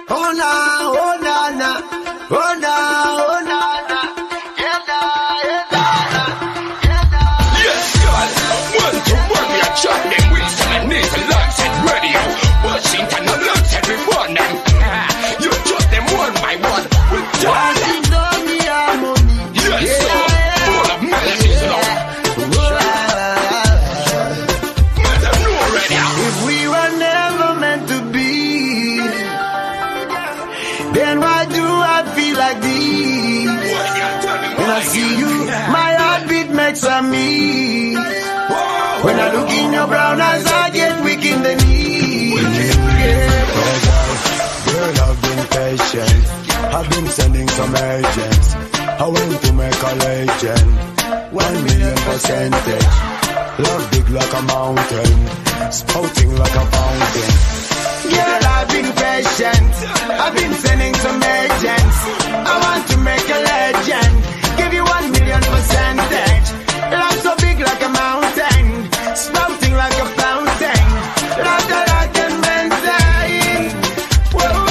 Oh na, oh na na, oh na, oh na na. Yeah na, yeah na na, yeah na. Yes, girl. Want to work me a chat them with some nasal lancet radio. Washington and lancet we want them. You just them one by one. With time. Yes, sir. Full of melodies, love. If we were never meant to be, then why do I feel like this? When I see you, my heartbeat makes a me. When I look in your brown eyes, I get weak in the knees. Girl, I've been patient. I've been sending some agents. I went to make a legend. 1 million percentage. Love big like a mountain, spouting like a fountain. Girl, I've been patient. I've been sending some agents. I want to make a legend. Give you 1 million percentage. Love so big like a mountain, spouting like a fountain. Love that I can maintain. Whoa,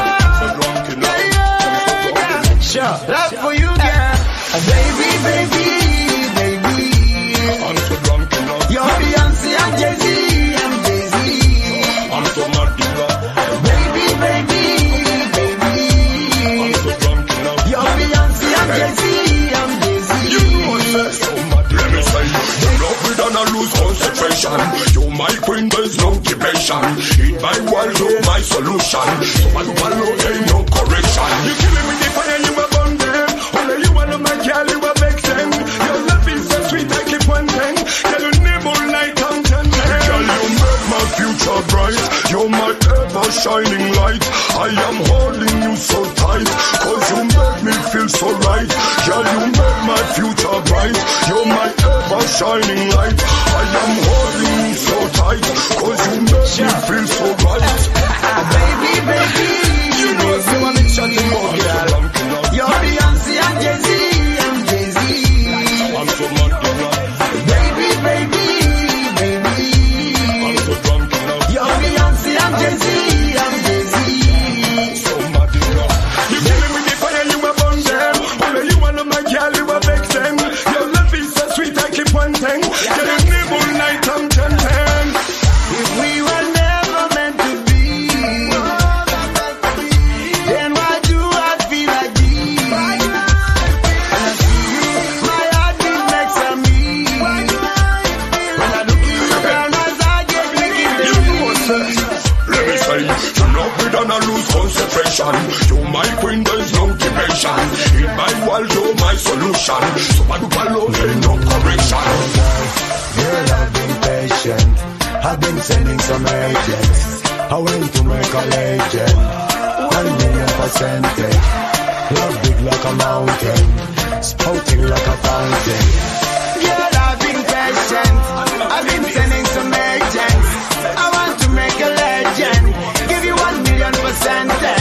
yeah. Sure, love for you, girl. Baby, baby, baby. I'm so drunk in love. You're Beyonce and Jay-Z, I'm Jay-Z. I'm so mad in love. Baby, baby, baby. I'm so drunk in love. You're Beyonce and Jay-Z, I'm Jay-Z. You know I'm so mad. Let me say, you love me then I lose concentration. You're my queen, there's no debation. In my world, you're my solution. So I ain't no correction. You killing me the fire, you are burn them. Only you are my girl, you are vexing. Your love is so sweet, I keep wanting. Girl, you nibble like I'm tempting. Girl, you make my future bright. You're my ever shining light. I am holding you so tight, cause you make me feel so right. Girl, you make my future bright. You're my ever shining light. I am holding you so tight, cause you make me feel so right. Baby, baby, You know it's the one that's shutting more, girl. you're Beyonce and Jay-Z, I'm Jay-Z. I'm so mad in love. Baby, baby, baby. I'm so drunk in love. You're Beyonce and Jay-Z, I'm Jay-Z. So mad in love. You killing me the fire, you are burn them. Only you are my girl, you are vexing. Your love is so sweet, I keep wanting. Girl, you nibble like I'm tempting. If we were never meant to be, then why do I feel like this? When I see you, my heartbeat makes a me. When I look in your brown eyes, I get weak in the You know what, sir? Let me say, you love me then I lose concentration. You're my queen, there's no debation. In my world, you're my solution. So I do follow, ain't no correction. Girl, I've been patient. I've been sending some agents. I went to make a legend. 1 million percentage. Love big like a mountain, spouting like a fountain. Girl, I've been patient. I've been sending some agents. I want to make a legend. Give you 1 million percentage.